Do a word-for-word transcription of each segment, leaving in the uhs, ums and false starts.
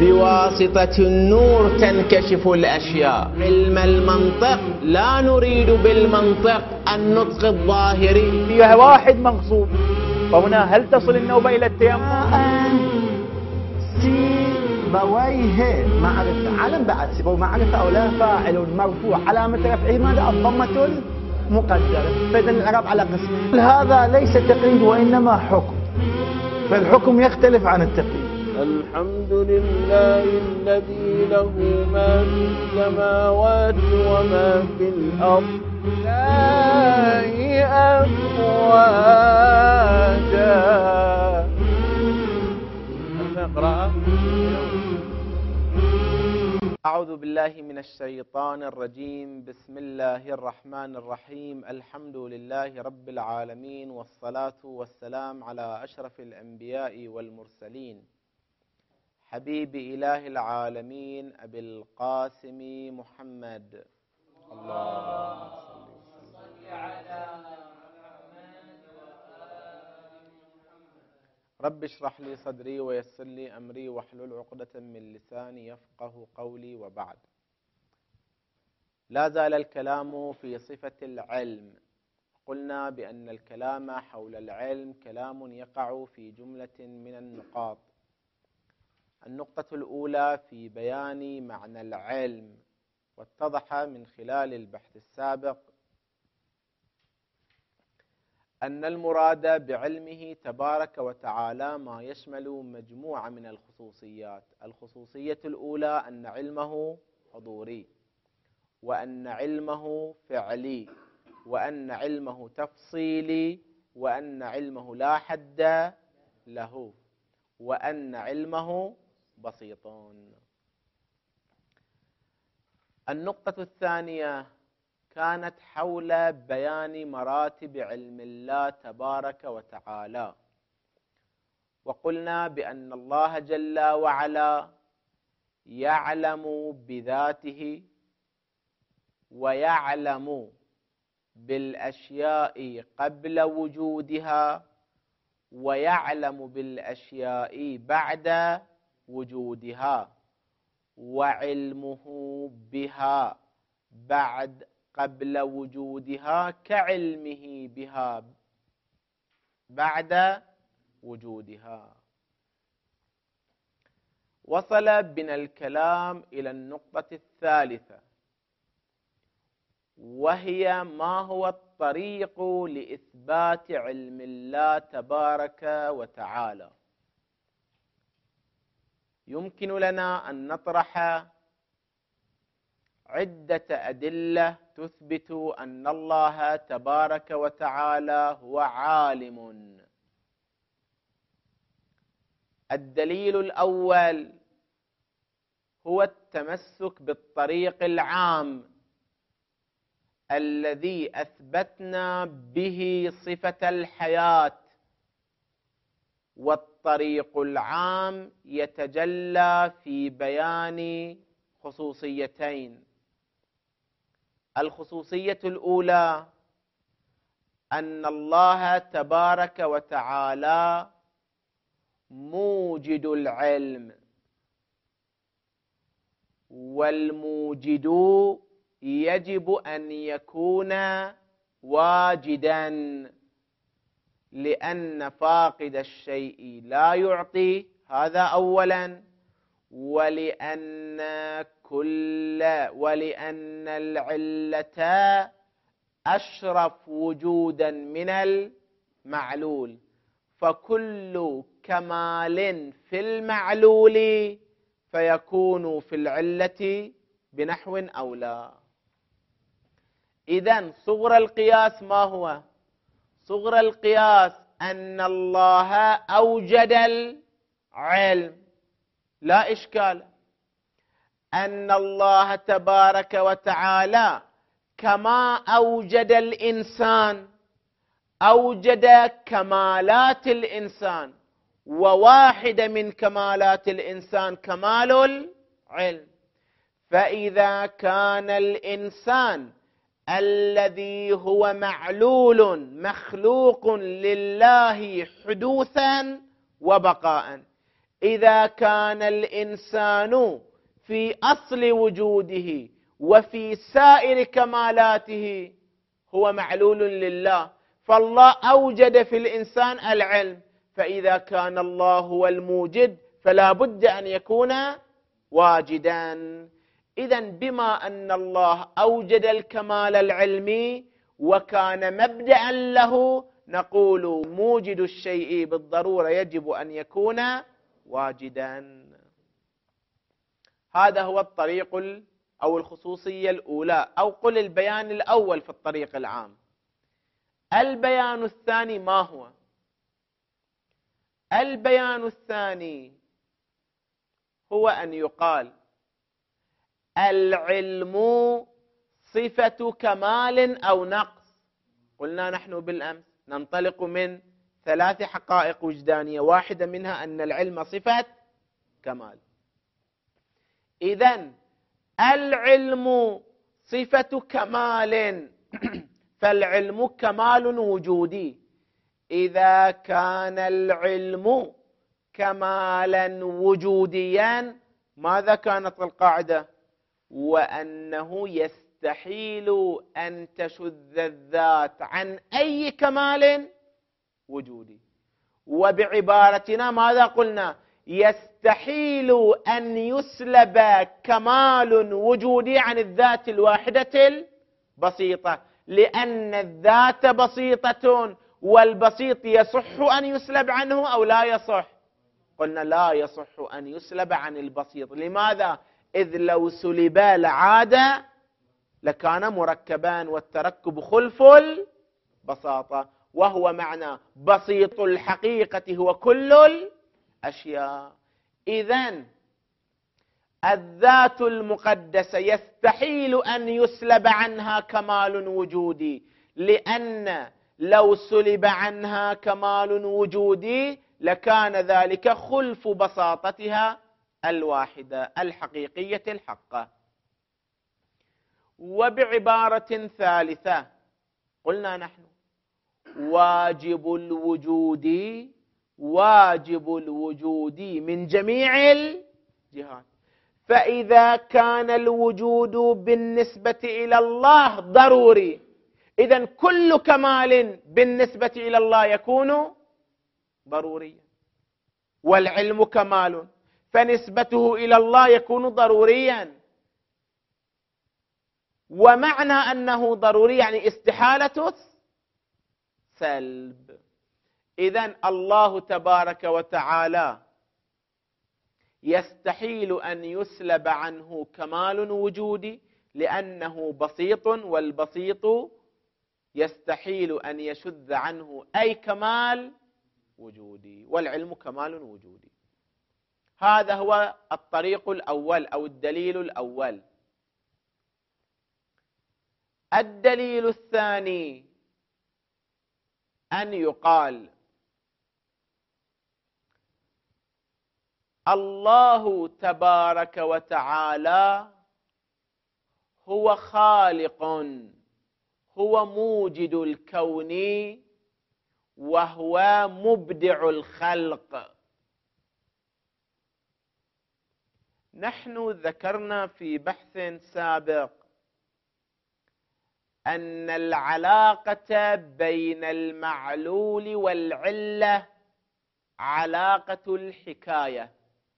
بواسطة النور تنكشف الأشياء. علم المنطق لا نريد بالمنطق النطق الظاهري. فيها واحد مغصوب، فهنا هل تصل النوبة إلى التيمم؟ سيبويه معرفة، علم بعد سيبويه معرفة أو لا. فاعل مرفوع علامة رفعه ماذا؟ الضمة المقدرة. فإذا الإعراب على قسمين. هذا ليس تقييد وإنما حكم، فالحكم يختلف عن التقييد. الحمد لله الذي له ما في السماوات وما في الأرض لا أفواجا. نقرأ. أعوذ بالله من الشيطان الرجيم. بسم الله الرحمن الرحيم. الحمد لله رب العالمين، والصلاة والسلام على أشرف الأنبياء والمرسلين، حبيب إله العالمين أبي القاسم محمد. اللهم صل على محمد وآل محمد. رب اشرح لي صدري ويسر لي أمري واحلل عقدة من لساني يفقه قولي. وبعد، لا زال الكلام في صفة العلم. قلنا بأن الكلام حول العلم كلام يقع في جملة من النقاط. النقطة الأولى في بيان معنى العلم، واتضح من خلال البحث السابق أن المراد بعلمه تبارك وتعالى ما يشمل مجموعة من الخصوصيات. الخصوصية الأولى أن علمه حضوري، وأن علمه فعلي، وأن علمه تفصيلي، وأن علمه لا حد له، وأن علمه بسيط. النقطة الثانية كانت حول بيان مراتب علم الله تبارك وتعالى، وقلنا بأن الله جل وعلا يعلم بذاته، ويعلم بالأشياء قبل وجودها، ويعلم بالأشياء بعد وجودها، وعلمه بها بعد قبل وجودها كعلمه بها بعد وجودها. وصل بنا الكلام إلى النقطة الثالثة، وهي ما هو الطريق لإثبات علم الله تبارك وتعالى. يمكن لنا أن نطرح عدة أدلة تثبت أن الله تبارك وتعالى هو عالم. الدليل الأول هو التمسك بالطريق العام الذي أثبتنا به صفة الحياة. والطريق العام يتجلى في بيان خصوصيتين. الخصوصية الأولى أن الله تبارك وتعالى موجد العلم، والموجد يجب أن يكون واجدا، لأن فاقد الشيء لا يعطي، هذا أولا. ولأن كل ولأن العلة أشرف وجودا من المعلول، فكل كمال في المعلول فيكون في العلة بنحو أولى. إذن صغر القياس ما هو؟ صغر القياس أن الله أوجد العلم، لا إشكال. أن الله تبارك وتعالى كما أوجد الإنسان أوجد كمالات الإنسان، وواحدة من كمالات الإنسان كمال العلم. فإذا كان الإنسان الذي هو معلول مخلوق لله حدوثا وبقاء، إذا كان الإنسان في أصل وجوده وفي سائر كمالاته هو معلول لله، فالله أوجد في الإنسان العلم، فإذا كان الله هو الموجد فلا بد أن يكون واجدا. إذن بما أن الله أوجد الكمال العلمي وكان مبدأ له، نقول موجد الشيء بالضرورة يجب أن يكون واجدا. هذا هو الطريق أو الخصوصية الأولى، أو قل البيان الأول في الطريق العام. البيان الثاني ما هو؟ البيان الثاني هو أن يقال العلم صفة كمال أو نقص. قلنا نحن بالأمس ننطلق من ثلاث حقائق وجدانية، واحدة منها أن العلم صفة كمال. إذن العلم صفة كمال، فالعلم كمال وجودي. إذا كان العلم كمالا وجوديا ماذا كانت القاعدة؟ وأنه يستحيل أن تشذ الذات عن أي كمال وجودي. وبعبارتنا ماذا قلنا؟ يستحيل أن يسلب كمال وجودي عن الذات الواحدة البسيطة، لأن الذات بسيطة والبسيط يصح أن يسلب عنه أو لا يصح؟ قلنا لا يصح أن يسلب عن البسيط. لماذا؟ إذ لو سلب لعاد لكان مركبان، والتركب خلف البساطة، وهو معنى بسيط الحقيقة هو كل الأشياء. إذن الذات المقدسة يستحيل أن يسلب عنها كمال وجودي، لأن لو سلب عنها كمال وجودي لكان ذلك خلف بساطتها الواحدة الحقيقية الحقة. وبعبارة ثالثة قلنا نحن واجب الوجود واجب الوجود من جميع الجهات. فإذا كان الوجود بالنسبة إلى الله ضروري، إذن كل كمال بالنسبة إلى الله يكون ضروريا. والعلم كمال فنسبته إلى الله يكون ضروريا، ومعنى أنه ضروري يعني استحالة سلب. إذن الله تبارك وتعالى يستحيل أن يسلب عنه كمال وجودي لأنه بسيط، والبسيط يستحيل أن يشذ عنه أي كمال وجودي، والعلم كمال وجودي. هذا هو الطريق الأول أو الدليل الأول. الدليل الثاني أن يقال الله تبارك وتعالى هو خالق، هو موجد الكون، وهو مبدع الخلق. نحن ذكرنا في بحث سابق أن العلاقة بين المعلول والعلة علاقة الحكاية،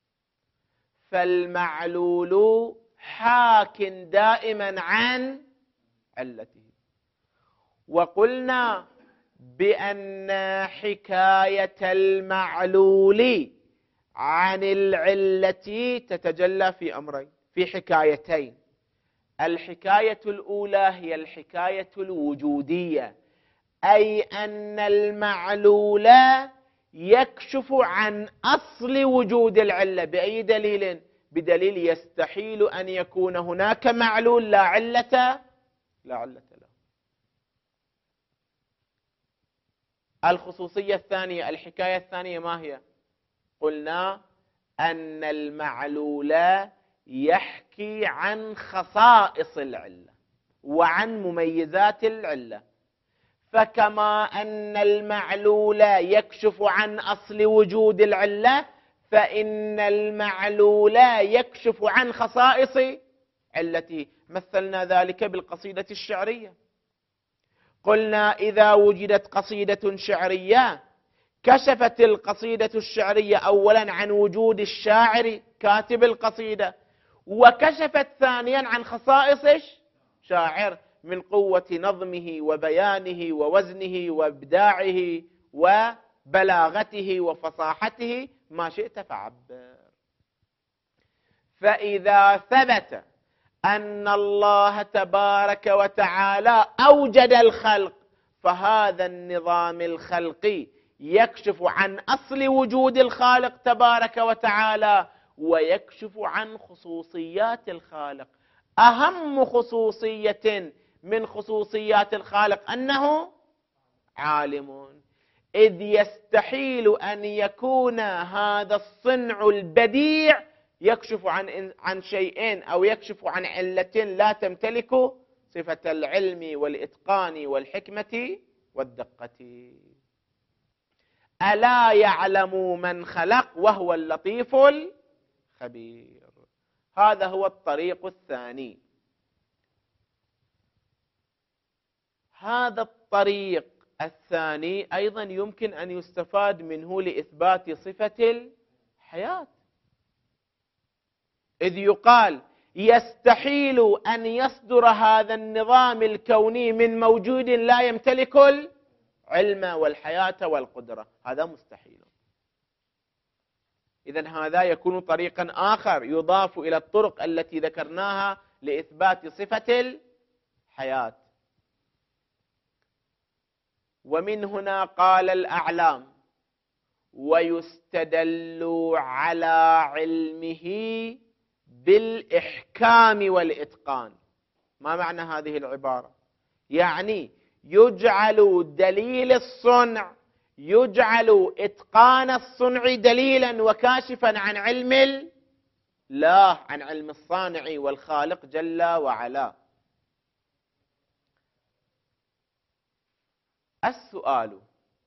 فالمعلول حاك دائما عن علته. وقلنا بأن حكاية المعلول عن العلة تتجلى في أمرين، في حكايتين. الحكاية الأولى هي الحكاية الوجودية، أي أن المعلول يكشف عن أصل وجود العلة. بأي دليل؟ بدليل يستحيل أن يكون هناك معلول لا علة لا علة له. الخصوصية الثانية، الحكاية الثانية ما هي؟ قلنا أن المعلول يحكي عن خصائص العلة وعن مميزات العلة. فكما أن المعلول يكشف عن أصل وجود العلة، فإن المعلول يكشف عن خصائص علته. مثلنا ذلك بالقصيدة الشعرية، قلنا إذا وجدت قصيدة شعرية كشفت القصيدة الشعرية أولا عن وجود الشاعر كاتب القصيدة، وكشفت ثانيا عن خصائص الشاعر من قوة نظمه وبيانه ووزنه وإبداعه وبلاغته وفصاحته، ما شئت فعبر. فإذا ثبت أن الله تبارك وتعالى أوجد الخلق، فهذا النظام الخلقي يكشف عن أصل وجود الخالق تبارك وتعالى، ويكشف عن خصوصيات الخالق. أهم خصوصية من خصوصيات الخالق أنه عالم، إذ يستحيل أن يكون هذا الصنع البديع يكشف عن عن شيئين أو يكشف عن علة لا تمتلك صفة العلم والإتقان والحكمة والدقة. ألا يعلم من خلق وهو اللطيف الخبير. هذا هو الطريق الثاني. هذا الطريق الثاني أيضا يمكن أن يستفاد منه لإثبات صفة الحياة، إذ يقال يستحيل أن يصدر هذا النظام الكوني من موجود لا يمتلك العلم والحياة والقدرة، هذا مستحيل. إذن هذا يكون طريقا آخر يضاف إلى الطرق التي ذكرناها لإثبات صفة الحياة. ومن هنا قال الأعلام: ويستدل على علمه بالإحكام والإتقان. ما معنى هذه العبارة؟ يعني يجعل دليل الصنع، يجعل إتقان الصنع دليلا وكاشفا عن علم الله، عن علم الصانع والخالق جل وعلا. السؤال: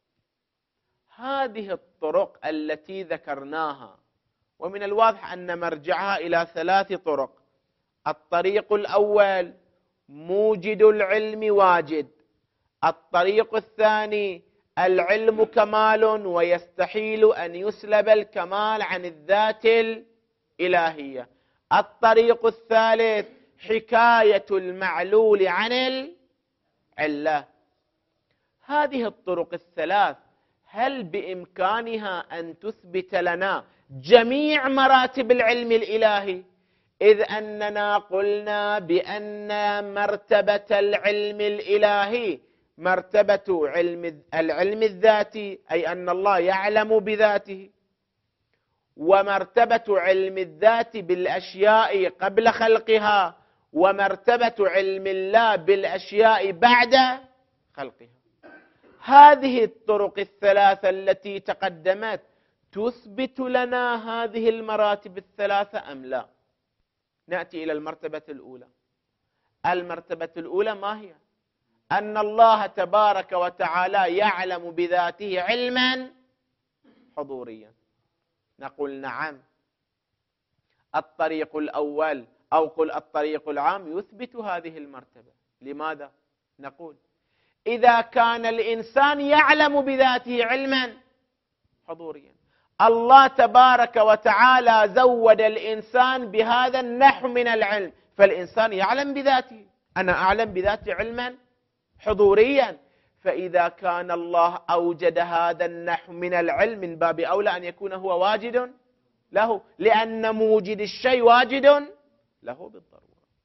هذه الطرق التي ذكرناها، ومن الواضح أن مرجعها إلى ثلاث طرق. الطريق الأول موجد العلم واجد، الطريق الثاني العلم كمال ويستحيل أن يسلب الكمال عن الذات الإلهية، الطريق الثالث حكاية المعلول عن العلة. هذه الطرق الثلاث هل بإمكانها أن تثبت لنا جميع مراتب العلم الإلهي؟ إذ أننا قلنا بأن مرتبة العلم الإلهي مرتبة علم العلم الذاتي، أي أن الله يعلم بذاته، ومرتبة علم الذات بالأشياء قبل خلقها، ومرتبة علم الله بالأشياء بعد خلقها. هذه الطرق الثلاثة التي تقدمت تثبت لنا هذه المراتب الثلاثة أم لا؟ نأتي إلى المرتبة الأولى. المرتبة الأولى ما هي؟ أن الله تبارك وتعالى يعلم بذاته علما حضوريا. نقول نعم. الطريق الأول أو قل الطريق العام يثبت هذه المرتبة. لماذا؟ نقول إذا كان الإنسان يعلم بذاته علما حضوريا، الله تبارك وتعالى زود الإنسان بهذا النحو من العلم، فالإنسان يعلم بذاته. أنا أعلم بذاتي علما حضوريا، فإذا كان الله أوجد هذا النحو من العلم من باب أولى أن يكون هو واجد له، لأن موجد الشيء واجد له بالضرورة.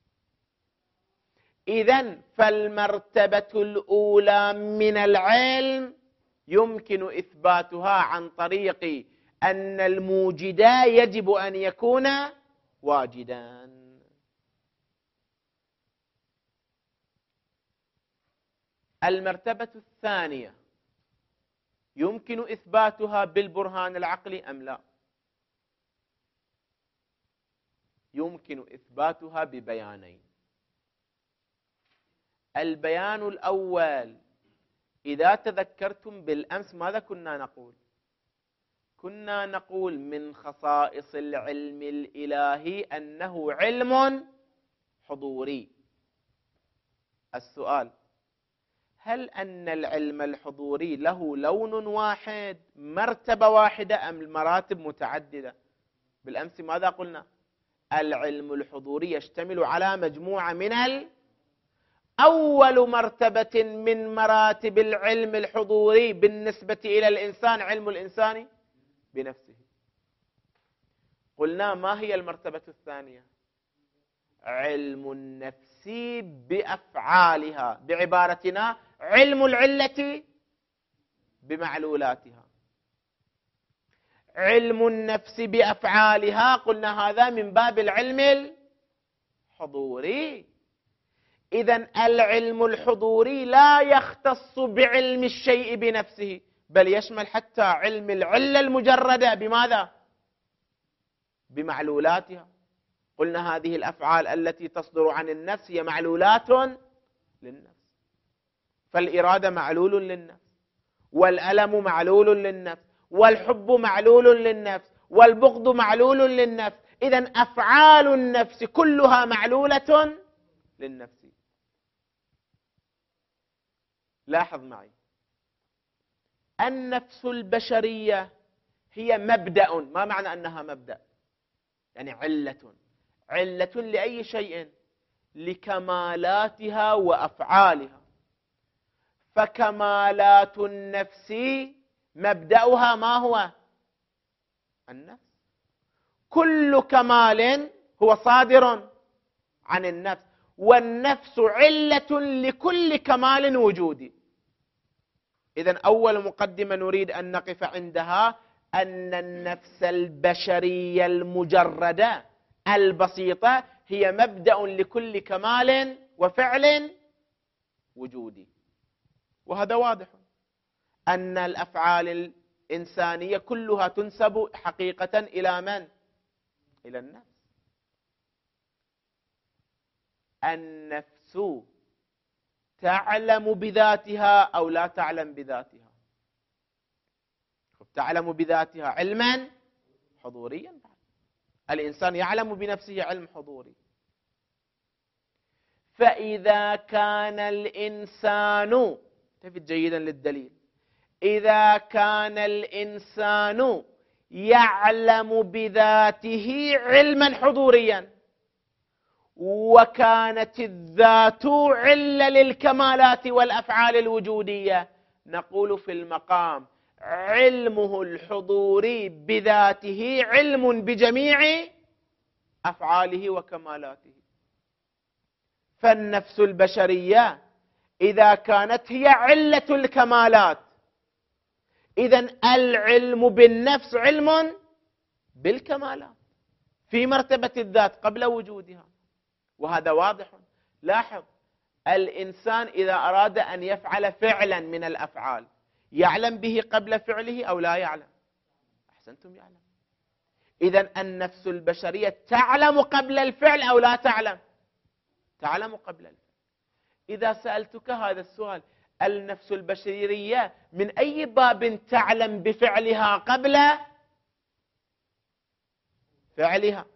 إذن فالمرتبة الأولى من العلم يمكن إثباتها عن طريق أن الموجد يجب أن يكون واجدا. المرتبة الثانية يمكن إثباتها بالبرهان العقلي أم لا؟ يمكن إثباتها ببيانين. البيان الأول: إذا تذكرتم بالأمس ماذا كنا نقول؟ كنا نقول من خصائص العلم الإلهي أنه علم حضوري. السؤال: هل أن العلم الحضوري له لون واحد، مرتبة واحدة، أم مراتب متعددة؟ بالأمس ماذا قلنا؟ العلم الحضوري يشتمل على مجموعة من ال أول مرتبة من مراتب العلم الحضوري بالنسبة إلى الإنسان علم الإنسان بنفسه. قلنا ما هي المرتبة الثانية؟ علم النفس بأفعالها، بعبارتنا علم العلة بمعلولاتها. علم النفس بأفعالها قلنا هذا من باب العلم الحضوري. إذن العلم الحضوري لا يختص بعلم الشيء بنفسه، بل يشمل حتى علم العلة المجردة. بماذا؟ بمعلولاتها. قلنا هذه الأفعال التي تصدر عن النفس هي معلولات للنفس، فالإرادة معلول للنفس، والألم معلول للنفس، والحب معلول للنفس، والبغض معلول للنفس. إذن أفعال النفس كلها معلولة للنفس. لاحظ معي، النفس البشرية هي مبدأ. ما معنى أنها مبدأ؟ يعني علة. علة لأي شيء؟ لكمالاتها وأفعالها. فكمالات النفس مبدأها ما هو؟ النفس. كل كمال هو صادر عن النفس، والنفس علة لكل كمال وجودي. إذن أول مقدمة نريد أن نقف عندها أن النفس البشرية المجردة البسيطة هي مبدأ لكل كمال وفعل وجودي. وهذا واضح أن الأفعال الإنسانية كلها تنسب حقيقة إلى من؟ إلى النفس. النفس تعلم بذاتها أو لا تعلم بذاتها؟ تعلم بذاتها علما حضوريا. الإنسان يعلم بنفسه علم حضوري. فإذا كان الإنسان، التفت جيدا للدليل، إذا كان الإنسان يعلم بذاته علما حضوريا، وكانت الذات علة للكمالات والأفعال الوجودية، نقول في المقام علمه الحضوري بذاته علم بجميع أفعاله وكمالاته. فالنفس البشرية إذا كانت هي علة الكمالات، إذن العلم بالنفس علم بالكمالات في مرتبة الذات قبل وجودها. وهذا واضح. لاحظ، الإنسان إذا أراد أن يفعل فعلا من الأفعال يعلم به قبل فعله أو لا يعلم؟ أحسنتم، يعلم. إذن النفس البشرية تعلم قبل الفعل أو لا تعلم؟ تعلم قبل الفعل. إذا سألتك هذا السؤال، النفس البشرية من أي باب تعلم بفعلها قبل فعلها؟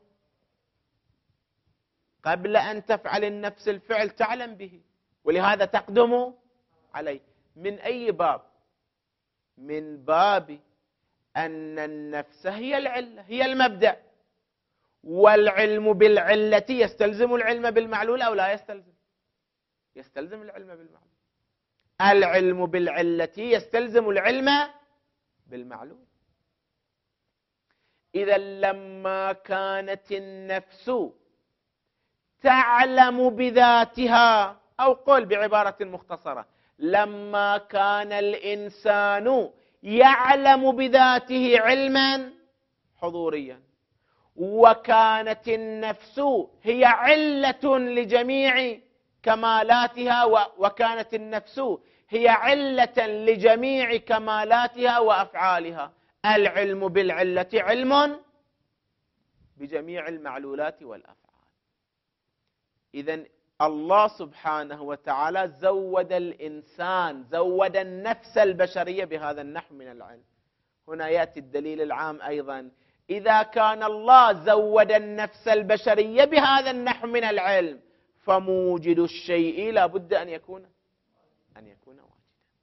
قبل أن تفعل النفس الفعل تعلم به، ولهذا تقدم عليه. من أي باب؟ من باب أن النفس هي العلة، هي المبدأ، والعلم بالعلة يستلزم العلم بالمعلول أو لا يستلزم؟ يستلزم العلم بالمعلول. العلم بالعلة يستلزم العلم بالمعلول. إذا لما كانت النفس تعلم بذاتها، أو قل بعبارة مختصرة، لما كان الإنسان يعلم بذاته علما حضوريا، وكانت النفس هي علة لجميع كمالاتها، وكانت النفس هي علة لجميع كمالاتها وأفعالها، العلم بالعلة علم بجميع المعلولات والأفعال. إذن الله سبحانه وتعالى زود الإنسان، زود النفس البشرية بهذا النحو من العلم. هنا يأتي الدليل العام أيضا. إذا كان الله زود النفس البشرية بهذا النحو من العلم، فموجد الشيء لا بد أن يكون أن يكون واجدا.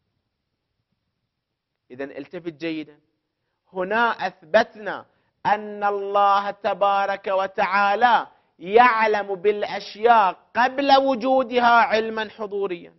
إذن التفت جيدا، هنا أثبتنا أن الله تبارك وتعالى يعلم بالأشياء قبل وجودها علما حضوريا.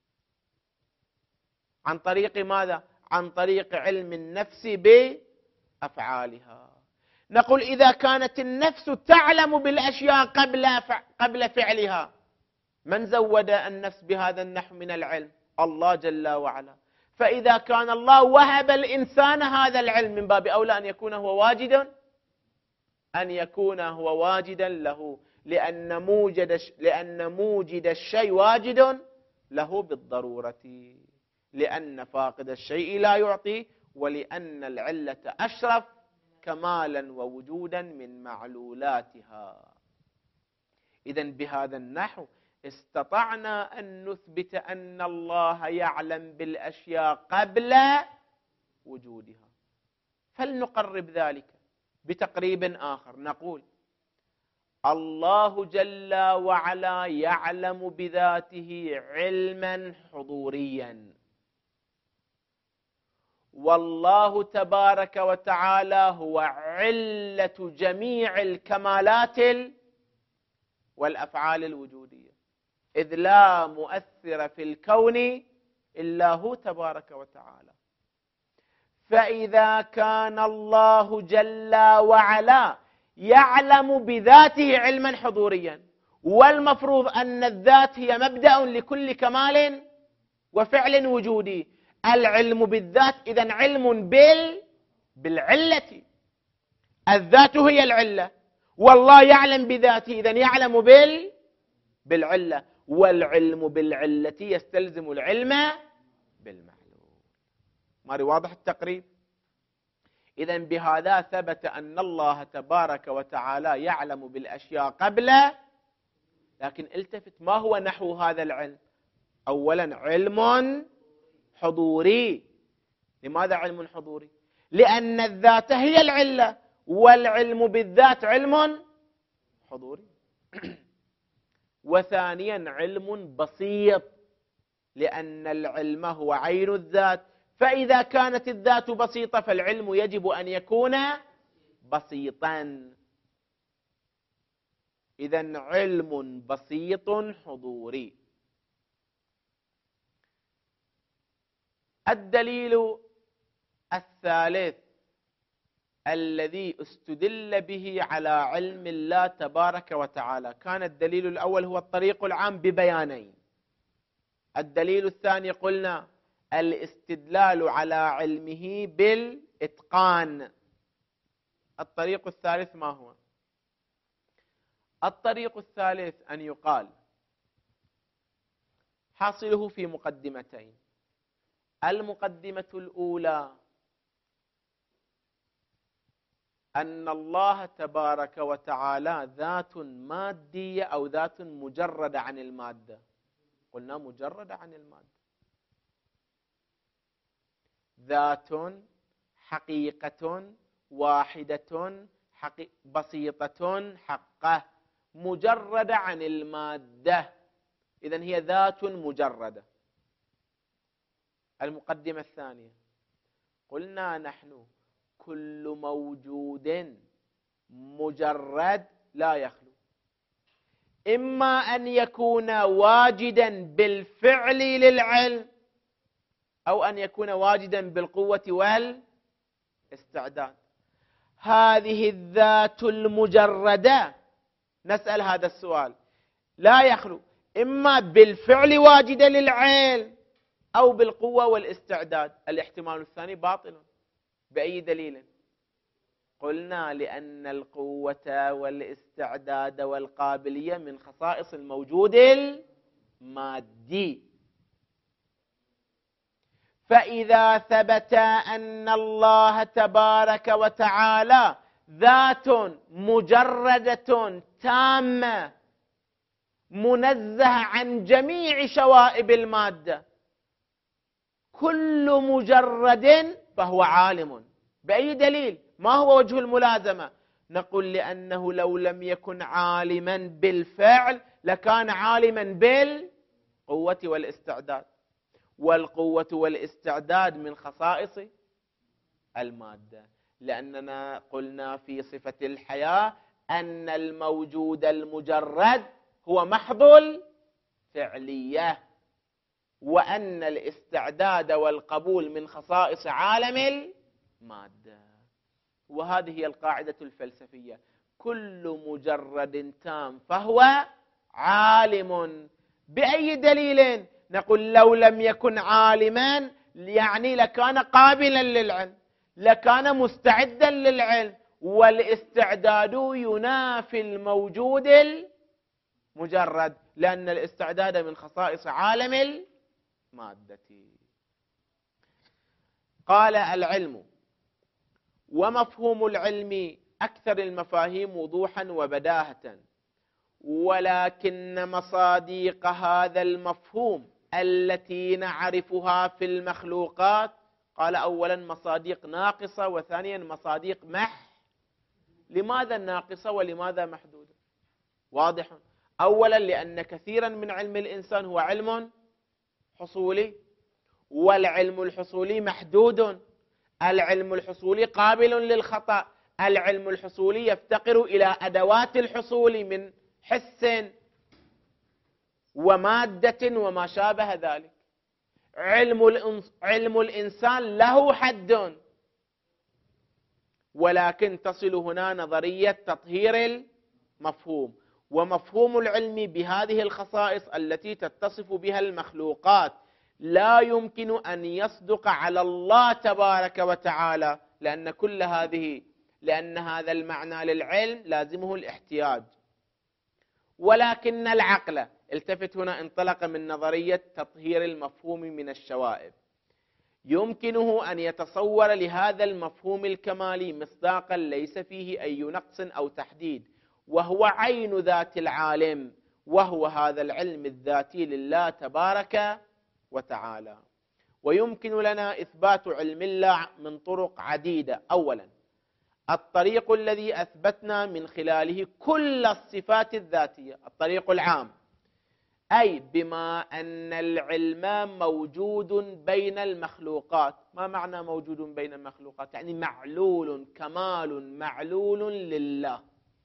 عن طريق ماذا؟ عن طريق علم النفس بأفعالها. نقول إذا كانت النفس تعلم بالأشياء قبل قبل فعلها، من زود النفس بهذا النحو من العلم؟ الله جل وعلا. فإذا كان الله وهب الإنسان هذا العلم، من باب أولى أن يكون هو واجدا أن يكون هو واجدا له، لأن موجد لأن موجد الشيء واجد له بالضرورة، لأن فاقد الشيء لا يعطي، ولأن العلة أشرف كمالا ووجودا من معلولاتها. إذن بهذا النحو استطعنا أن نثبت أن الله يعلم بالأشياء قبل وجودها. فلنقرب ذلك بتقريب آخر، نقول الله جل وعلا يعلم بذاته علما حضوريا، والله تبارك وتعالى هو علة جميع الكمالات والأفعال الوجودية، إذ لا مؤثر في الكون إلا هو تبارك وتعالى. فإذا كان الله جل وعلا يعلم بذاته علما حضوريا، والمفروض أن الذات هي مبدأ لكل كمال وفعل وجودي، العلم بالذات إذن علم بال بالعلة، الذات هي العلة، والله يعلم بذاته إذن يعلم بال بالعلة، والعلم بالعلة يستلزم العلم بالمعلوم. ماري واضح التقريب؟ إذن بهذا ثبت أن الله تبارك وتعالى يعلم بالأشياء قبل، لكن التفت، ما هو نحو هذا العلم؟ أولا علم حضوري. لماذا علم حضوري؟ لأن الذات هي العلة، والعلم بالذات علم حضوري. وثانيا علم بسيط، لأن العلم هو عين الذات، فإذا كانت الذات بسيطة فالعلم يجب أن يكون بسيطا. إذن علم بسيط حضوري. الدليل الثالث الذي استدل به على علم الله تبارك وتعالى، كان الدليل الأول هو الطريق العام ببيانين، الدليل الثاني قلنا الاستدلال على علمه بالإتقان. الطريق الثالث ما هو؟ الطريق الثالث أن يقال حاصله في مقدمتين. المقدمة الأولى أن الله تبارك وتعالى ذات مادية أو ذات مجردة عن المادة. قلنا مجردة عن المادة، ذات حقيقة واحدة حقي... بسيطة حقة مجردة عن المادة، إذن هي ذات مجردة. المقدمة الثانية قلنا نحن كل موجود مجرد لا يخلو، إما أن يكون واجدا بالفعل للعلم، أو أن يكون واجدا بالقوة والاستعداد. هذه الذات المجردة نسأل هذا السؤال، لا يخلو إما بالفعل واجدة للعلم أو بالقوة والاستعداد. الاحتمال الثاني باطل. بأي دليل؟ قلنا لأن القوة والاستعداد والقابلية من خصائص الموجود المادي. فإذا ثبت أن الله تبارك وتعالى ذات مجردة تامة منزهة عن جميع شوائب المادة، كل مجرد فهو عالم، بأي دليل؟ ما هو وجه الملازمة؟ نقول لأنه لو لم يكن عالما بالفعل لكان عالما بالقوة والاستعداد، والقوة والاستعداد من خصائص المادة، لأننا قلنا في صفة الحياة أن الموجود المجرد هو محض الفعلية، وأن الاستعداد والقبول من خصائص عالم المادة. وهذه هي القاعدة الفلسفية: كل مجرد تام فهو عالم. بأي دليل؟ نقول لو لم يكن عالما يعني لكان قابلا للعلم، لكان مستعدا للعلم، والاستعداد ينافي الموجود المجرد، لأن الاستعداد من خصائص عالم المادة. قال: العلم ومفهوم العلم أكثر المفاهيم وضوحا وبداهة، ولكن مصاديق هذا المفهوم التي نعرفها في المخلوقات، قال أولا مصاديق ناقصة، وثانيا مصاديق مح. لماذا ناقصة ولماذا محدودة؟ واضح. أولا لأن كثيرا من علم الإنسان هو علم حصولي، والعلم الحصولي محدود، العلم الحصولي قابل للخطأ، العلم الحصولي يفتقر إلى أدوات الحصول من حس ومادة وما شابه ذلك. علم علم الإنسان له حد، ولكن تصل هنا نظرية تطهير المفهوم، ومفهوم العلم بهذه الخصائص التي تتصف بها المخلوقات لا يمكن أن يصدق على الله تبارك وتعالى، لأن كل هذه لأن هذا المعنى للعلم لازمه الاحتياج. ولكن العقل، التفت هنا، انطلق من نظرية تطهير المفهوم من الشوائب، يمكنه أن يتصور لهذا المفهوم الكمالي مصداقا ليس فيه أي نقص أو تحديد، وهو عين ذات العالم، وهو هذا العلم الذاتي لله تبارك وتعالى. ويمكن لنا إثبات علم الله من طرق عديدة. أولا الطريق الذي أثبتنا من خلاله كل الصفات الذاتية، الطريق العام، أي بما أن العلم موجود بين المخلوقات. ما معنى موجود بين المخلوقات؟ يعني معلول، كمال معلول لله.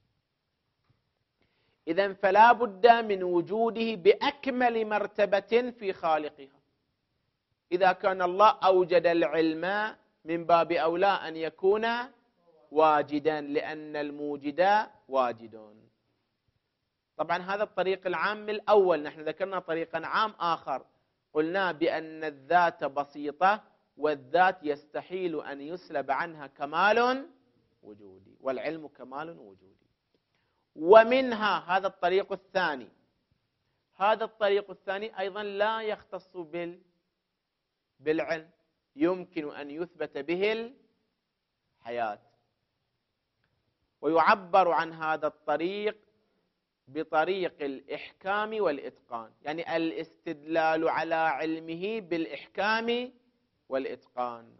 إذن فلا بد من وجوده بأكمل مرتبة في خالقها. إذا كان الله أوجد العلم من باب أولى أن يكون واجدا، لأن الموجد واجد. طبعا هذا الطريق العام الأول. نحن ذكرنا طريقا عام آخر، قلنا بأن الذات بسيطة، والذات يستحيل أن يسلب عنها كمال وجودي، والعلم كمال وجودي. ومنها هذا الطريق الثاني. هذا الطريق الثاني أيضا لا يختص بال بالعلم، يمكن أن يثبت به الحياة. ويعبر عن هذا الطريق بطريق الإحكام والإتقان، يعني الاستدلال على علمه بالإحكام والإتقان.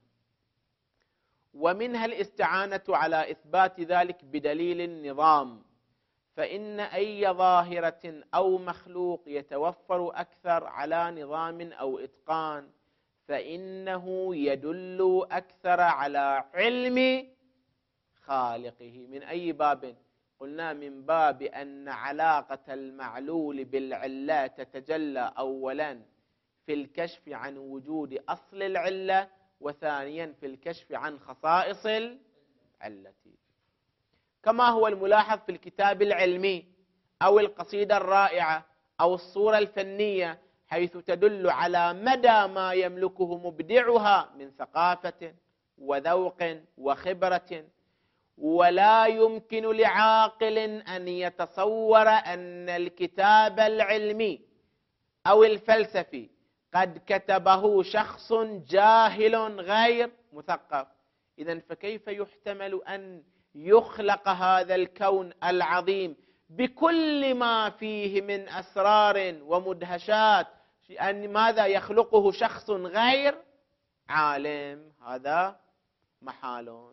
ومنها الاستعانة على إثبات ذلك بدليل النظام، فإن أي ظاهرة أو مخلوق يتوفر أكثر على نظام أو إتقان فإنه يدل أكثر على علم خالقه. من أي باب؟ قلنا من باب أن علاقة المعلول بالعلة تتجلى أولا في الكشف عن وجود أصل العلة، وثانيا في الكشف عن خصائص العلة، كما هو الملاحظ في الكتاب العلمي أو القصيدة الرائعة أو الصورة الفنية، حيث تدل على مدى ما يملكه مبدعها من ثقافة وذوق وخبرة. ولا يمكن لعاقل أن يتصور أن الكتاب العلمي أو الفلسفي قد كتبه شخص جاهل غير مثقف. إذن فكيف يحتمل أن يخلق هذا الكون العظيم بكل ما فيه من أسرار ومدهشات، أن ماذا يخلقه شخص غير عالم؟ هذا محال.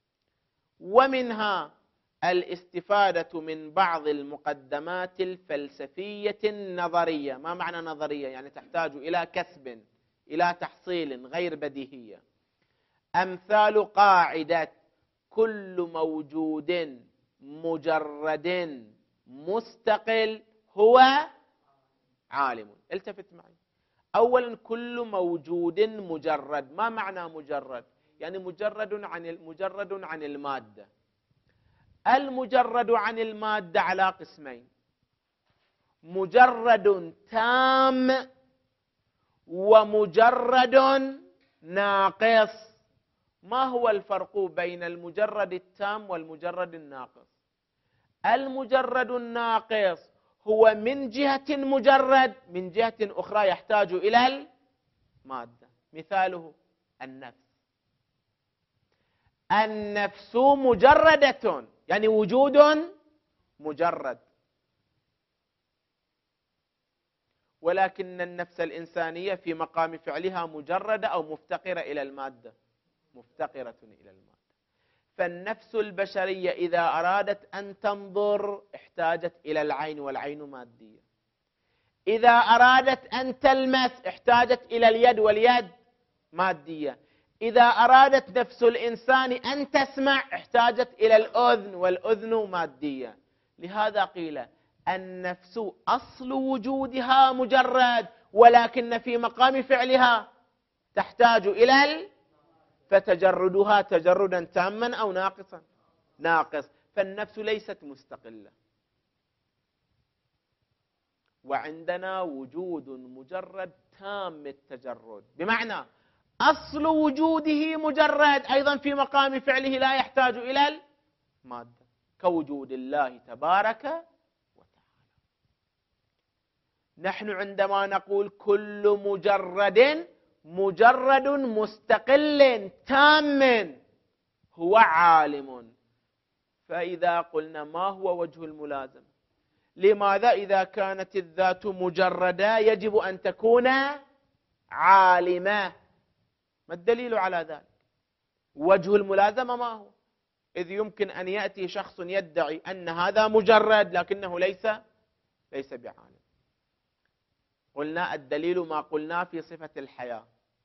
ومنها الاستفادة من بعض المقدمات الفلسفية النظرية. ما معنى نظرية؟ يعني تحتاج إلى كسب، إلى تحصيل غير بديهية. أمثال قاعدة كل موجود مجرد مستقل هو عالم. التفت معي. أولا كل موجود مجرد. ما معنى مجرد؟ يعني مجرد عن مجرد عن المادة. المجرد عن المادة على قسمين: مجرد تام ومجرد ناقص. ما هو الفرق بين المجرد التام والمجرد الناقص؟ المجرد الناقص هو من جهة مجرد، من جهة أخرى يحتاج إلى المادة. مثاله النفس. النفس مجردة، يعني وجود مجرد، ولكن النفس الإنسانية في مقام فعلها مجردة أو مفتقرة إلى المادة، مفتقرة إلى المادة. فالنفس البشرية إذا أرادت أن تنظر احتاجت إلى العين، والعين مادية. إذا أرادت أن تلمس احتاجت إلى اليد، واليد مادية. إذا أرادت نفس الإنسان أن تسمع احتاجت إلى الأذن، والأذن مادية. لهذا قيل النفس أصل وجودها مجرد، ولكن في مقام فعلها تحتاج إلى ال... فتجردها تجردا تاما أو ناقصا؟ ناقص. فالنفس ليست مستقلة. وعندنا وجود مجرد تام التجرد، بمعنى أصل وجوده مجرد، أيضا في مقام فعله لا يحتاج إلى المادة، كوجود الله تبارك وتعالى. نحن عندما نقول كل مجرد مجرد مستقل تام هو عالم. فإذا قلنا ما هو وجه الملازمة؟ لماذا إذا كانت الذات مجردة يجب أن تكون عالمة؟ ما الدليل على ذلك؟ وجه الملازمة ما هو؟ إذ يمكن أن يأتي شخص يدعي أن هذا مجرد لكنه ليس ليس بعالم. قلنا الدليل ما قلنا في صفة الحياة،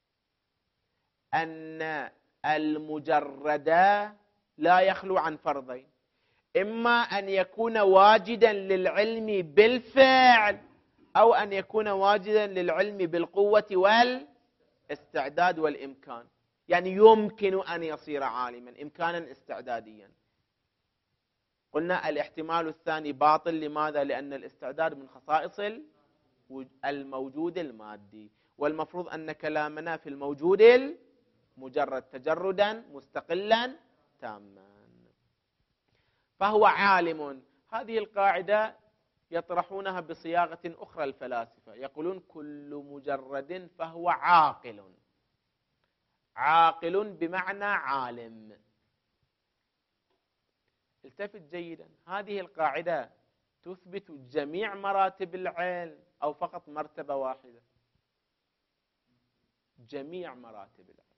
أن المجرد لا يخلو عن فرضين: إما أن يكون واجدا للعلم بالفعل، أو أن يكون واجدا للعلم بالقوة والاستعداد والإمكان. يعني يمكن أن يصير عالما إمكانا استعداديا. قلنا الاحتمال الثاني باطل. لماذا؟ لأن الاستعداد من خصائص الموجود المادي، والمفروض أن كلامنا في الموجود المجرد تجردا مستقلا تاما. فهو عالم. هذه القاعدة يطرحونها بصياغة أخرى الفلاسفة، يقولون كل مجرد فهو عاقل. عاقل بمعنى عالم. التفت جيدا، هذه القاعدة تثبت جميع مراتب العلم أو فقط مرتبة واحدة؟ جميع مراتب العلم.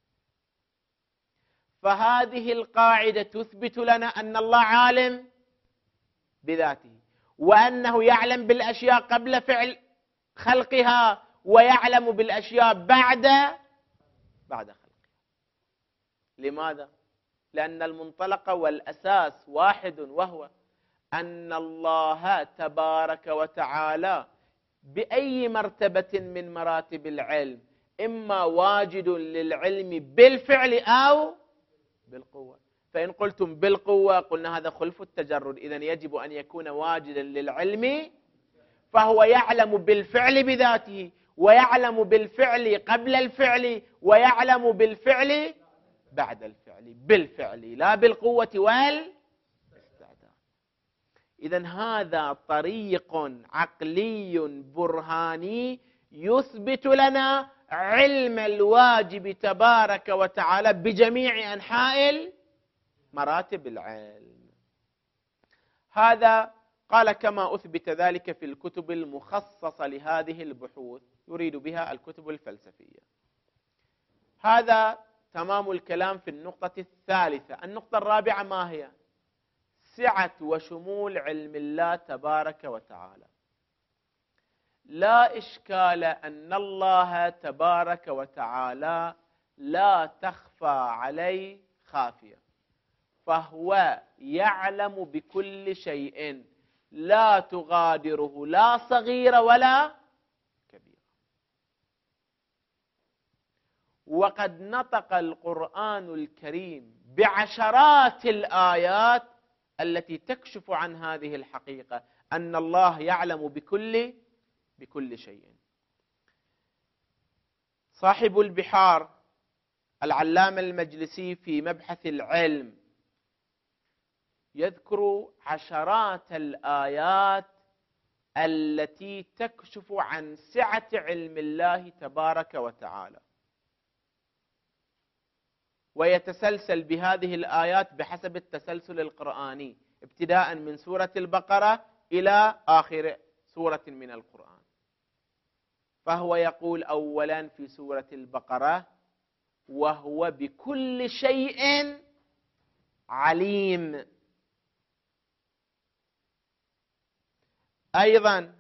فهذه القاعدة تثبت لنا أن الله عالم بذاته، وأنه يعلم بالأشياء قبل فعل خلقها، ويعلم بالأشياء بعد بعد خلقها. لماذا؟ لأن المنطلق والأساس واحد، وهو أن الله تبارك وتعالى بأي مرتبة من مراتب العلم إما واجد للعلم بالفعل أو بالقوة. فإن قلتم بالقوة قلنا هذا خلف التجرد، إذن يجب أن يكون واجدا للعلم، فهو يعلم بالفعل بذاته، ويعلم بالفعل قبل الفعل، ويعلم بالفعل بعد الفعل، بالفعل لا بالقوة والاستعداد. إذن هذا طريق عقلي برهاني يثبت لنا علم الواجب تبارك وتعالى بجميع أنحاء مراتب العلم. هذا قال كما أثبت ذلك في الكتب المخصصة لهذه البحوث، يريد بها الكتب الفلسفية. هذا تمام الكلام في النقطة الثالثة. النقطة الرابعة ما هي؟ سعة وشمول علم الله تبارك وتعالى. لا إشكال أن الله تبارك وتعالى لا تخفى عليه خافية، فهو يعلم بكل شيء لا تغادره لا صغيرة ولا كبيرة. وقد نطق القرآن الكريم بعشرات الآيات التي تكشف عن هذه الحقيقة، أن الله يعلم بكل بكل شيء. صاحب البحار العلامة المجلسي في مبحث العلم يذكر عشرات الآيات التي تكشف عن سعة علم الله تبارك وتعالى، ويتسلسل بهذه الآيات بحسب التسلسل القرآني ابتداء من سورة البقرة إلى آخر سورة من القرآن. فهو يقول أولا في سورة البقرة: وهو بكل شيء عليم. أيضا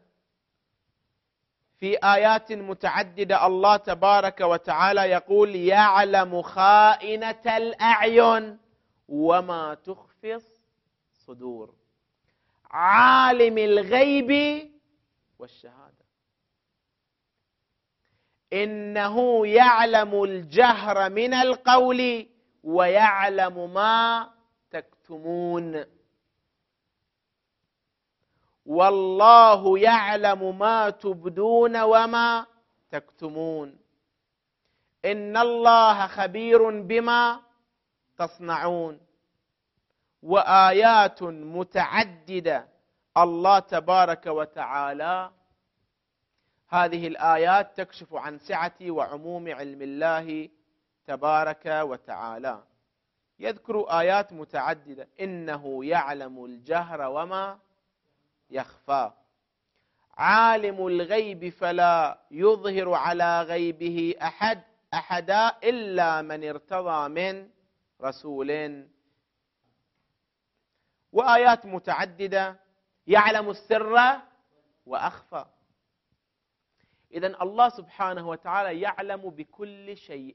في آيات متعددة الله تبارك وتعالى يقول: يعلم خائنة الأعين وما تخفي الصدور، عالم الغيب والشهادة، إنه يعلم الجهر من القول ويعلم ما تكتمون، والله يعلم ما تبدون وما تكتمون، إن الله خبير بما تصنعون. وآيات متعددة الله تبارك وتعالى هذه الآيات تكشف عن سعة وعموم علم الله تبارك وتعالى. يذكر آيات متعددة: إنه يعلم الجهر وما يخفى، عالم الغيب فلا يظهر على غيبه أحد أحدا إلا من ارتضى من رسول. وآيات متعددة: يعلم السر وأخفى. إذن الله سبحانه وتعالى يعلم بكل شيء.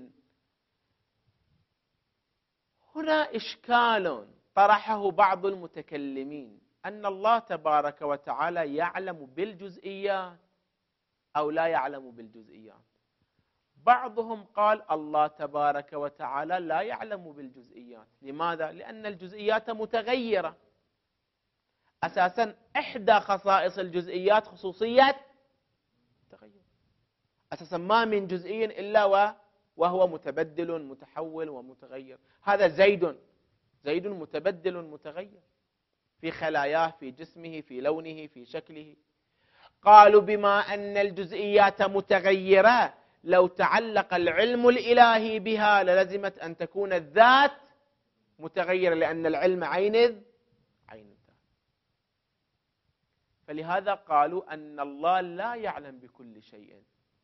هنا إشكال طرحه بعض المتكلمين، أن الله تبارك وتعالى يعلم بالجزئيات أو لا يعلم بالجزئيات. بعضهم قال الله تبارك وتعالى لا يعلم بالجزئيات. لماذا؟ لأن الجزئيات متغيرة. أساسا إحدى خصائص الجزئيات خصوصية تغير. أساسا ما من جزئي إلا وهو متبدل متحول ومتغير. هذا زيد زيد متبدل متغير في خلاياه، في جسمه، في لونه، في شكله. قالوا بما أن الجزئيات متغيرة لو تعلق العلم الإلهي بها للزمت أن تكون الذات متغيرة، لأن العلم عين عين الذات. فلهذا قالوا أن الله لا يعلم بكل شيء،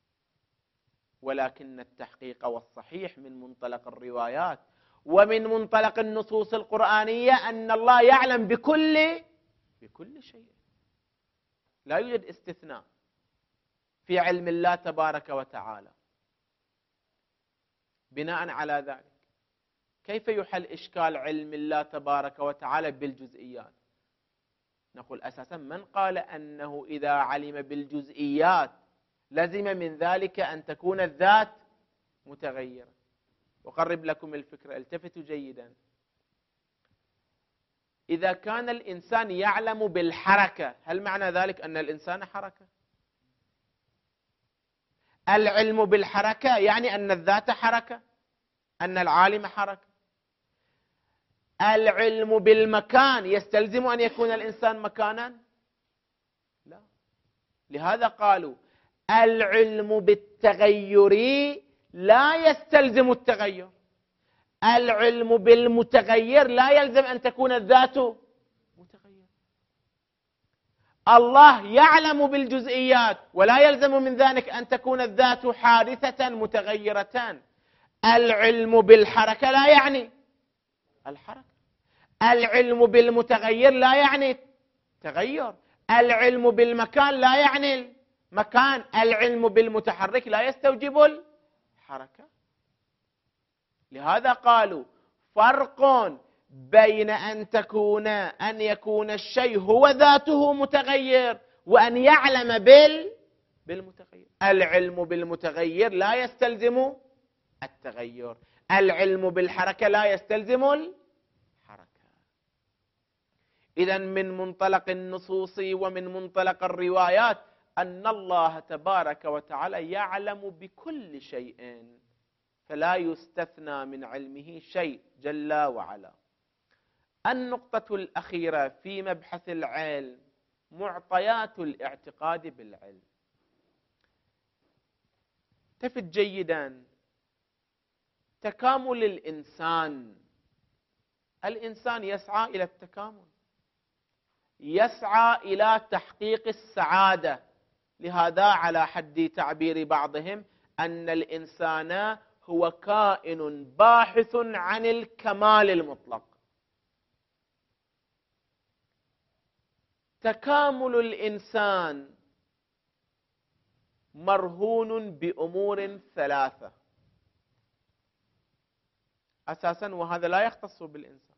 ولكن التحقيق والصحيح من منطلق الروايات ومن منطلق النصوص القرآنية أن الله يعلم بكل بكل شيء. لا يوجد استثناء في علم الله تبارك وتعالى. بناء على ذلك كيف يحل إشكال علم الله تبارك وتعالى بالجزئيات؟ نقول أساسا من قال أنه إذا علم بالجزئيات لزم من ذلك أن تكون الذات متغيرة؟ وقرب لكم الفكرة، التفتوا جيدا. إذا كان الإنسان يعلم بالحركة، هل معنى ذلك أن الإنسان حركة؟ العلم بالحركة يعني أن الذات حركة، أن العالم حركة. العلم بالمكان يستلزم أن يكون الإنسان مكانا؟ لا. لهذا قالوا العلم بالتغير لا يستلزم التغير، العلم بالمتغير لا يلزم أن تكون الذات متغير. الله يعلم بالجزئيات ولا يلزم من ذلك أن تكون الذات حادثة متغيرة. العلم بالحركة لا يعني الحركة، العلم بالمتغير لا يعني التغير، العلم بالمكان لا يعني المكان، العلم بالمتحرك لا يستوجب الحركة. لهذا قالوا فرق بين أن تكون أن يكون الشيء هو ذاته متغير وأن يعلم بال بالمتغير. العلم بالمتغير لا يستلزم التغير، العلم بالحركة لا يستلزم الحركة. إذن من منطلق النصوص ومن منطلق الروايات أن الله تبارك وتعالى يعلم بكل شيء، فلا يستثنى من علمه شيء جل وعلا. النقطة الأخيرة في مبحث العلم معطيات الاعتقاد بالعلم. التفت جيدا، تكامل الإنسان، الإنسان يسعى إلى التكامل، يسعى إلى تحقيق السعادة. لهذا على حد تعبير بعضهم أن الإنسان هو كائن باحث عن الكمال المطلق. تكامل الإنسان مرهون بأمور ثلاثة أساسا، وهذا لا يختص بالإنسان.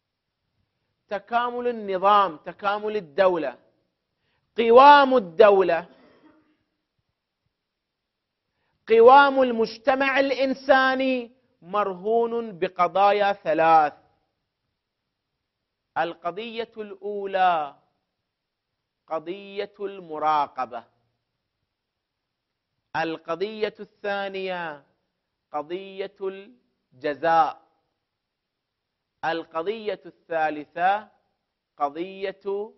تكامل النظام، تكامل الدولة، قوام الدولة، قوام المجتمع الإنساني مرهون بقضايا ثلاث. القضية الأولى قضية المراقبة، القضية الثانية قضية الجزاء، القضية الثالثة قضية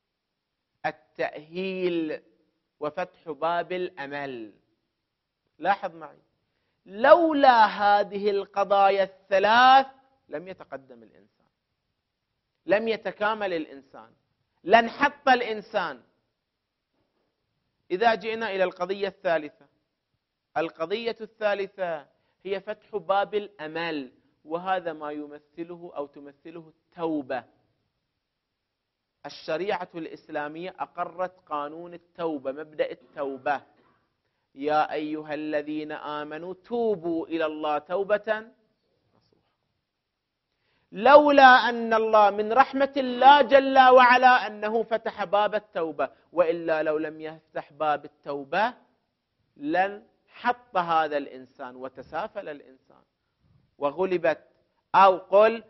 التأهيل وفتح باب الأمل. لاحظ معي، لولا هذه القضايا الثلاث لم يتقدم الإنسان، لم يتكامل الإنسان، لانحط الإنسان. إذا جئنا إلى القضية الثالثة، القضية الثالثة هي فتح باب الأمل، وهذا ما يمثله أو تمثله التوبة. الشريعة الإسلامية أقرت قانون التوبة، مبدأ التوبة: يا أيها الذين آمنوا توبوا إلى الله توبة نصوحا. لولا أن الله من رحمة الله جل وعلا أنه فتح باب التوبة، وإلا لو لم يفتح باب التوبة لن حط هذا الإنسان وتسافل الإنسان وغلبت، أو قل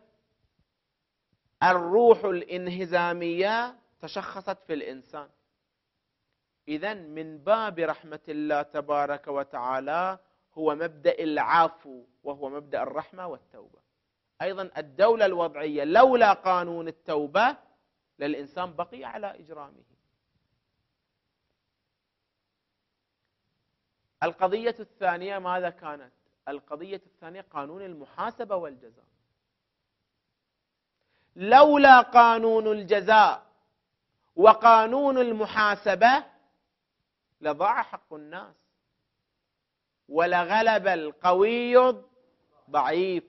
الروح الانهزامية تشخصت في الإنسان. إذن من باب رحمة الله تبارك وتعالى هو مبدأ العفو، وهو مبدأ الرحمة والتوبة. أيضا الدولة الوضعية لولا قانون التوبة للإنسان بقي على إجرامه. القضية الثانية ماذا كانت؟ القضية الثانية قانون المحاسبة والجزاء. لولا قانون الجزاء وقانون المحاسبة لضاع حق الناس ولغلب القوي الضعيف.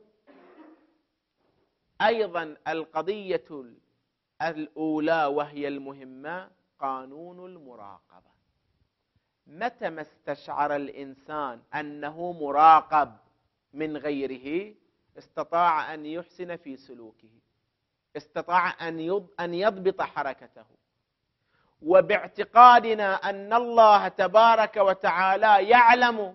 أيضا القضية الأولى وهي المهمة قانون المراقبة. متى ما استشعر الإنسان أنه مراقب من غيره استطاع أن يحسن في سلوكه، استطاع أن يضبط حركته. وباعتقادنا أن الله تبارك وتعالى يعلم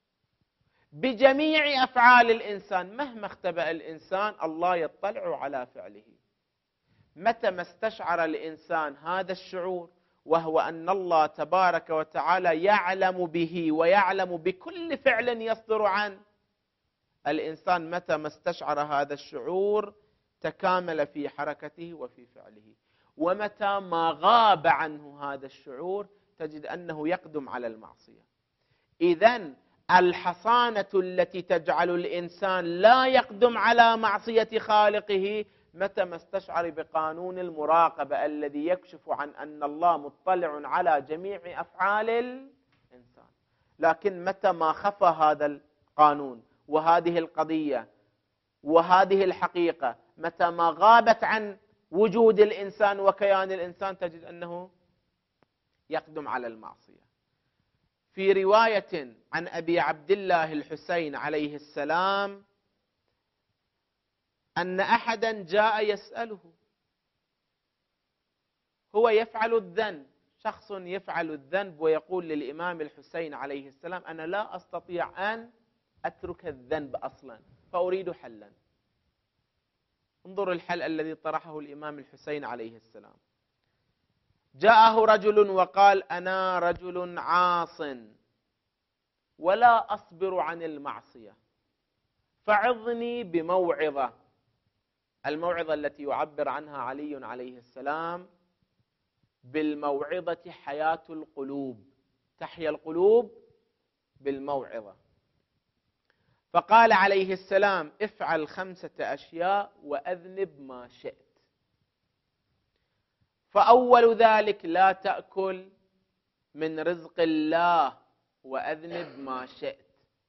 بجميع أفعال الإنسان، مهما اختبأ الإنسان الله يطلع على فعله. متى ما استشعر الإنسان هذا الشعور، وهو أن الله تبارك وتعالى يعلم به ويعلم بكل فعل يصدر عن الإنسان، متى ما استشعر هذا الشعور تكامل في حركته وفي فعله. ومتى ما غاب عنه هذا الشعور تجد أنه يقدم على المعصية. إذن الحصانة التي تجعل الإنسان لا يقدم على معصية خالقه متى ما استشعر بقانون المراقبة الذي يكشف عن أن الله مطلع على جميع أفعال الإنسان. لكن متى ما خفى هذا القانون وهذه القضية وهذه الحقيقة متى ما غابت عن وجود الإنسان وكيان الإنسان تجد أنه يقدم على المعصية. في رواية عن أبي عبد الله الحسين عليه السلام أن أحدا جاء يسأله، هو يفعل الذنب، شخص يفعل الذنب ويقول للإمام الحسين عليه السلام أنا لا أستطيع أن أترك الذنب أصلا فأريد حلا. انظر الحل الذي طرحه الإمام الحسين عليه السلام. جاءه رجل وقال أنا رجل عاص ولا أصبر عن المعصية فعظني بموعظة. الموعظة التي يعبر عنها علي عليه السلام بالموعظة حياة القلوب، تحيا القلوب بالموعظة. فقال عليه السلام افعل خمسة أشياء وأذنب ما شئت. فأول ذلك لا تأكل من رزق الله وأذنب ما شئت.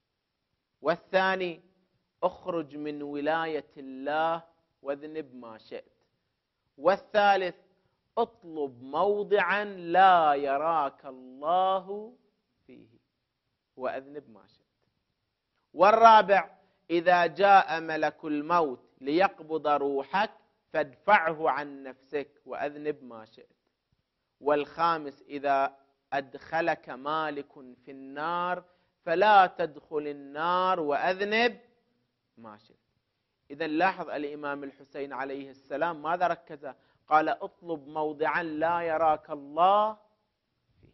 والثاني اخرج من ولاية الله واذنب ما شئت. والثالث اطلب موضعا لا يراك الله فيه وأذنب ما شئت. والرابع إذا جاء ملك الموت ليقبض روحك فادفعه عن نفسك وأذنب ما شئت. والخامس إذا أدخلك مالك في النار فلا تدخل النار وأذنب ما شئت. إذا لاحظ الإمام الحسين عليه السلام ماذا ركز؟ قال اطلب موضعا لا يراك الله فيه.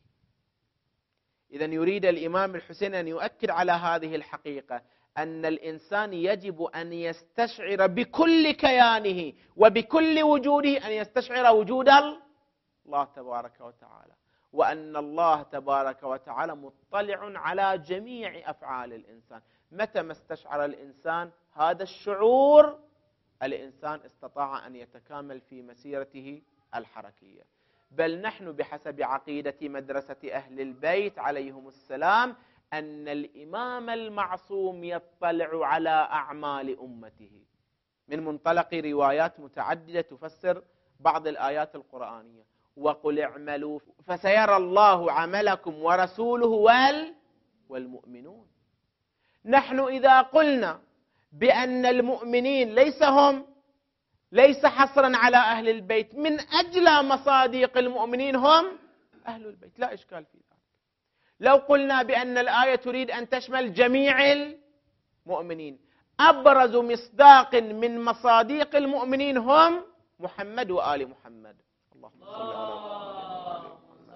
إذا يريد الإمام الحسين أن يؤكد على هذه الحقيقة أن الإنسان يجب أن يستشعر بكل كيانه وبكل وجوده أن يستشعر وجود الله تبارك وتعالى، وأن الله تبارك وتعالى مطلع على جميع أفعال الإنسان. متى ما استشعر الإنسان هذا الشعور الإنسان استطاع أن يتكامل في مسيرته الحركية. بل نحن بحسب عقيدة مدرسة أهل البيت عليهم السلام أن الإمام المعصوم يطلع على أعمال أمته من منطلق روايات متعددة تفسر بعض الآيات القرآنية. وقل اعملوا فسيرى الله عملكم ورسوله والمؤمنون. نحن إذا قلنا بأن المؤمنين ليس هم ليس حصرا على أهل البيت، من أجل مصادق المؤمنين هم أهل البيت، لا إشكال في ذلك. لو قلنا بأن الآية تريد أن تشمل جميع المؤمنين، أبرز مصداق من مصادق المؤمنين هم محمد وآل محمد. اللهم صل على محمد.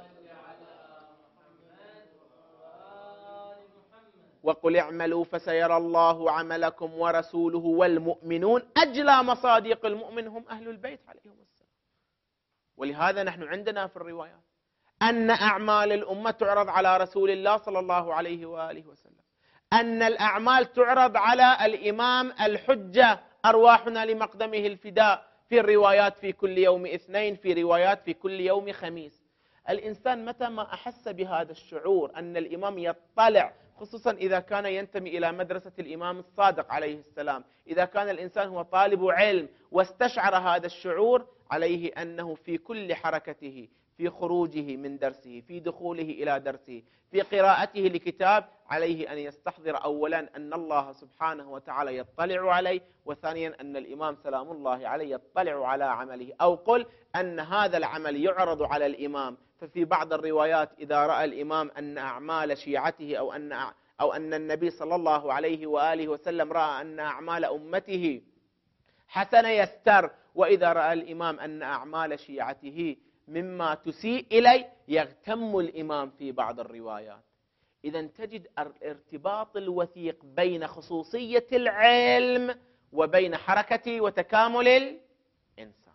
وقل اعملوا فسيرى الله عملكم ورسوله والمؤمنون. أجلى مصادق المؤمن هم أهل البيت عليهم السلام. ولهذا نحن عندنا في الروايات أن أعمال الأمة تعرض على رسول الله صلى الله عليه وآله وسلم، أن الأعمال تعرض على الإمام الحجة أرواحنا لمقدمه الفداء، في الروايات في كل يوم اثنين، في روايات في كل يوم خميس. الإنسان متى ما أحس بهذا الشعور أن الإمام يطلع، خصوصا إذا كان ينتمي إلى مدرسة الإمام الصادق عليه السلام، إذا كان الإنسان هو طالب علم واستشعر هذا الشعور، عليه أنه في كل حركته، في خروجه من درسه، في دخوله إلى درسه، في قراءته لكتاب، عليه أن يستحضر أولا أن الله سبحانه وتعالى يطلع عليه، وثانيا أن الإمام سلام الله عليه يطلع على عمله. أو قل أن هذا العمل يعرض على الإمام. ففي بعض الروايات إذا رأى الإمام أن أعمال شيعته أو أن أو أن النبي صلى الله عليه وآله وسلم رأى أن أعمال أمته حسنة يستر، وإذا رأى الإمام أن أعمال شيعته مما تسيء إليه يغتم الإمام في بعض الروايات. إذا تجد الارتباط الوثيق بين خصوصية العلم وبين حركة وتكامل الإنسان.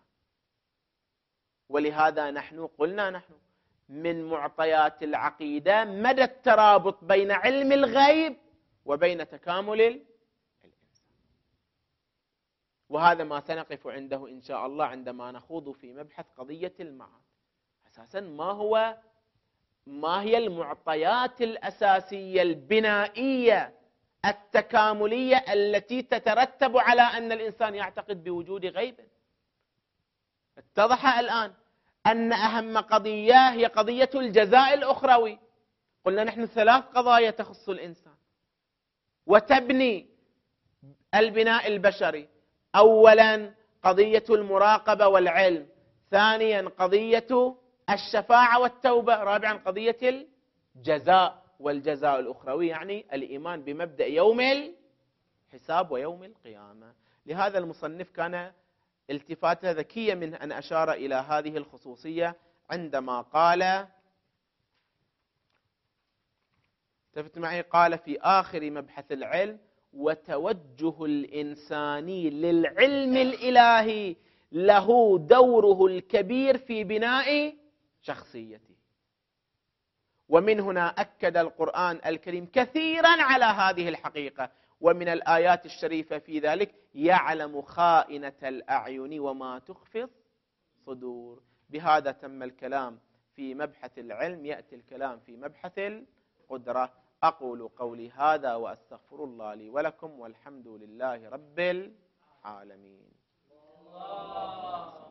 ولهذا نحن قلنا نحن من معطيات العقيدة مدى الترابط بين علم الغيب وبين تكامل الإنسان. وهذا ما سنقف عنده إن شاء الله عندما نخوض في مبحث قضية المعاد. أساسا ما هو ما هي المعطيات الأساسية البنائية التكاملية التي تترتب على أن الإنسان يعتقد بوجود غيب. اتضح الآن أن أهم قضية هي قضية الجزاء الأخروي. قلنا نحن ثلاث قضايا تخص الإنسان وتبني البناء البشري. أولا قضية المراقبة والعلم، ثانيا قضية الشفاعة والتوبة، رابعا قضية الجزاء والجزاء الأخروي، يعني الإيمان بمبدأ يوم الحساب ويوم القيامة. لهذا المصنف كان التفاتة ذكية منه أن أشار إلى هذه الخصوصية عندما قال، التفت معي، قال في آخر مبحث العلم: وتوجه الإنساني للعلم الإلهي له دوره الكبير في بناء شخصيته. ومن هنا أكد القرآن الكريم كثيرا على هذه الحقيقة، ومن الآيات الشريفة في ذلك: يعلم خائنة الأعين وما تخفي الصدور. بهذا تم الكلام في مبحث العلم، يأتي الكلام في مبحث القدرة. أقول قولي هذا وأستغفر الله لي ولكم، والحمد لله رب العالمين.